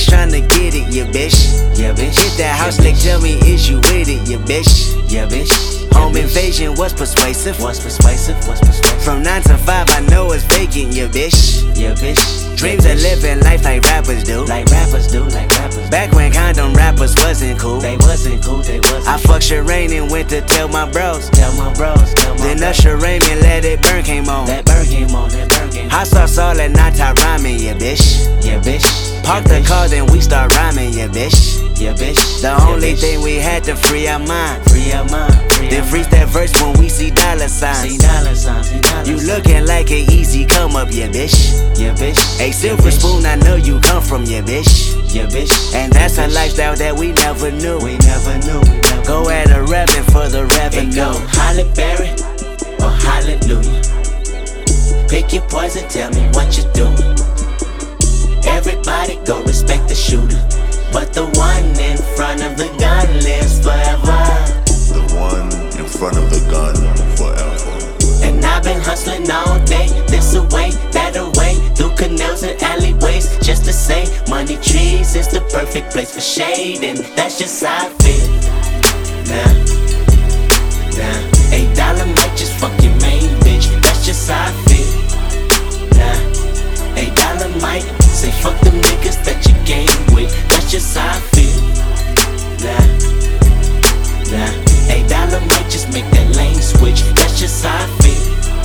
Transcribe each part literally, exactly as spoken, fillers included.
just tryna get it, yeah, bitch. Yeah, bitch. Hit that house, yeah, nigga, tell me, is you with it, yeah, bitch. Yeah, bitch. Home invasion was persuasive. What's persuasive? What's persuasive? From nine to five, I know it's vacant, yeah, bitch. Yeah, bitch. Dreams yeah, of living life like rappers do. Like rappers do, like rappers do. Back when condom rappers wasn't cool. They wasn't cool, they wasn't I fucked Shireen and went to tell my bros. Tell my bros, tell my Then bros. Usher Raymond let it burn came on. That burn came on, that burn came on. Hot sauce all that nata rhyming, yeah, bitch. Yeah, bitch. Park yeah, the bitch. car, then we start rhyming, yeah, bitch. Yeah, bitch. The yeah, only bitch. thing we had to free our mind. Free our mind. Free Then our freeze mind. that verse when we see dollar signs. See dollar signs, see dollar You signs. looking like an easy come up, yeah, bitch. Yeah, bitch. A yeah, silver bitch. spoon, I know you come from, yeah, bitch. Yeah, bitch. And that's yeah, a bitch. lifestyle that we never knew. We never knew. We never Go knew. at a revving for the revenue. It go Halle Berry or hallelujah. Pick your poison, tell me what you doing. Everybody go respect the shooter, but the one in front of the gun lives forever. The one in front of the gun forever. And I've been hustling all day, this away, that away, through canals and alleyways, just to say money trees is the perfect place for shade, and that's just how I feel. Nah, nah, eight dollar might just fuck your main bitch, that's just how I feel. Nah, eight dollar might say fuck them niggas that you game with, that's just how I feel. Nah, nah, eight dollar might just make that lane switch, that's just how I feel.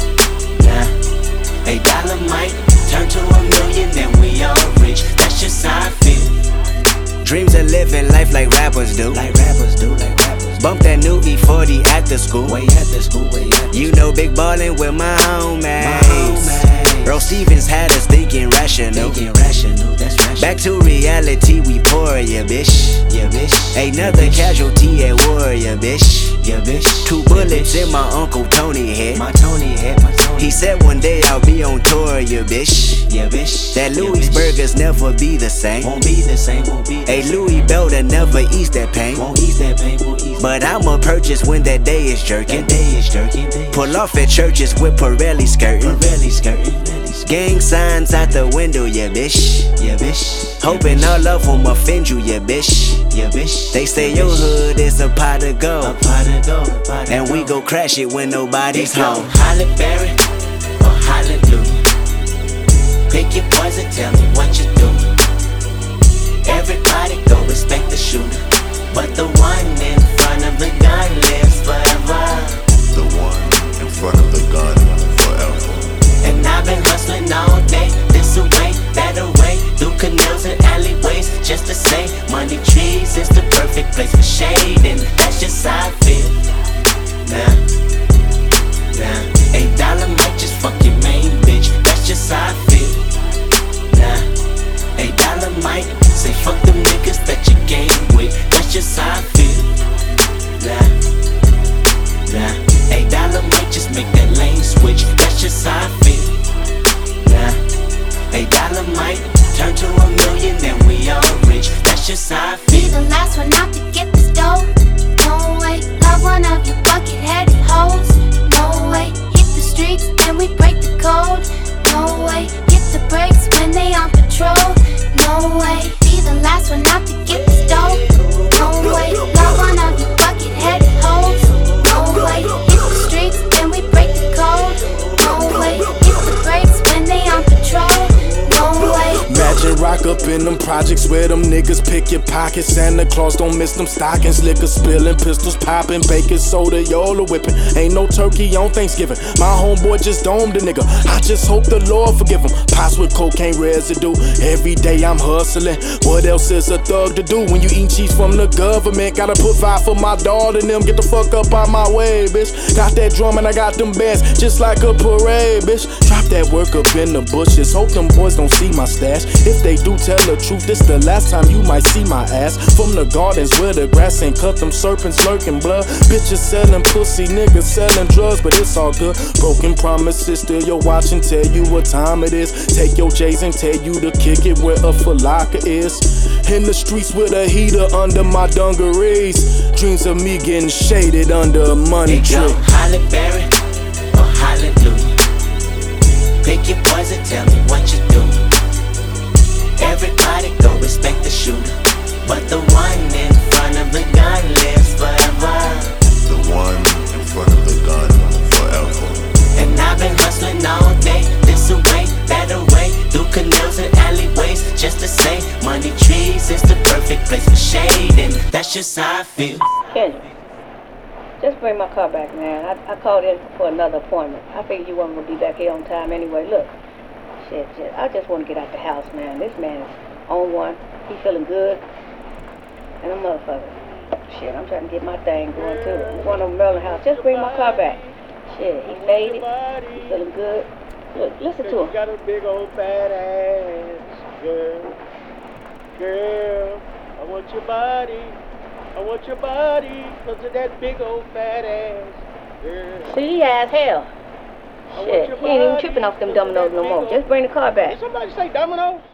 Nah, eight dollar might turn to a million and we all rich, that's just how I feel. Dreams of living life like rappers do. Like rappers do, like rappers do. Bump that new E forty at the school. Way at the school, way at the You know big ballin' with my homies. My homies. Earl Stevens had us thinking rational. Thinking rational, that's rational. Back to reality, we pour, yeah, bitch. Yeah, bitch. Another yeah, bitch. casualty at war, yeah, bitch. Yeah, bitch. Two yeah, bullets bitch. in my Uncle Tony head. My Tony head, my Tony. He said one day I'll be on tour, yeah, bitch. Yeah, bitch. That yeah, Louis bitch. burgers never be the same. Won't be the same, won't be the A same. Louis belt that never ease that pain. Won't ease that pain, won't ease But I'ma purchase when that day is jerking. that day is jerking. Day is Pull off at churches with Pirelli skirting. Pirelli skirting, Pirelli skirting. Gang signs out the window, yeah, bitch. Yeah, bitch. Hoping yeah, all of them offend you, yeah, bitch. Yeah, bitch. They say yeah, your bitch. hood is a pot of A gold. pot of gold, a pot of And we gold. go crash it when nobody's It go home. Halle Berry or hallelujah. Pick your poison, tell me what you doing. Everybody go respect the shooter, but the one in front of the gun lives forever. The one in front of the gun forever. And I've been hustling all day, this away, that away, through canals and alleyways, just to say money trees is the perfect place for shade, and that's just how I feel. Nah, nah, eight dollar might just fuck your main bitch, that's just how I feel. Nah, eight dollar might say fuck them niggas that you game with, that's just how I feel. Nah, nah, eight dollar might just make that lane switch, that's just how I feel. Nah, eight dollar might turn to a million and we all rich, that's just how I Be feel. the last one out to get the stove. No way, love one of you bucket-headed hoes. No way, hit the streets and we break the code. No way, hit the brakes when they on patrol. No way, be the last one out to get the stove. No way, love one of you bucket-headed hoes. No way, hit the streets and we break the code. No way, hit the brakes when they on patrol. No way. Imagine rock up in them projects where them niggas pick your pockets. Santa Claus don't miss them stockings. Liquor spilling, pistols popping, baking soda, Yola whipping. Ain't no turkey on Thanksgiving. My homeboy just domed a nigga. I just hope the Lord forgive him. Pots with cocaine residue. Every day I'm hustling. What else is a thug to do when you eat cheese from the government? Gotta put five for my daughter and them. Get the fuck up out my way, bitch. Got that drum and I got them bands just like a parade, bitch. Drop that work up in the bushes. Hope them boys don't see my stash. If they do tell the truth, this the last time you might see my ass. From the gardens where the grass ain't cut, them serpents lurking blood. Bitches selling pussy, niggas selling drugs, but it's all good. Broken promises, still your watch and tell you what time it is. Take your J's and tell you to kick it where a falaka is. In the streets with a heater under my dungarees. Dreams of me getting shaded under a money It tree. go Halle Berry or hallelujah. Pick your poison, tell me what you doing. Everybody go respect the shooter, but the one in front of the gun lives forever. The one in front of the gun forever. And I've been hustling all day, this away, that away, through canals and alleyways, just to say, money trees is the perfect place for shade, and that's just how I feel. Kendrick, just bring my car back, man. I, I called in for another appointment. I figured you weren't gonna be back here on time anyway. Look, shit, shit. I just want to get out the house, man. This man is on one. He feeling good, and a motherfucker. Shit, I'm trying to get my thing going too. I'm going to Merlin house. Just bring my car back. Shit, he faded. He feeling good. Look, listen to him. You got a big old fat ass, girl. Girl, I want your body. I want your body because of that big old fat ass, girl. See, as hell. I want Shit, your he ain't even body tripping off them 'cause of dominoes that no big more. old- Just bring the car back. Did somebody say dominoes?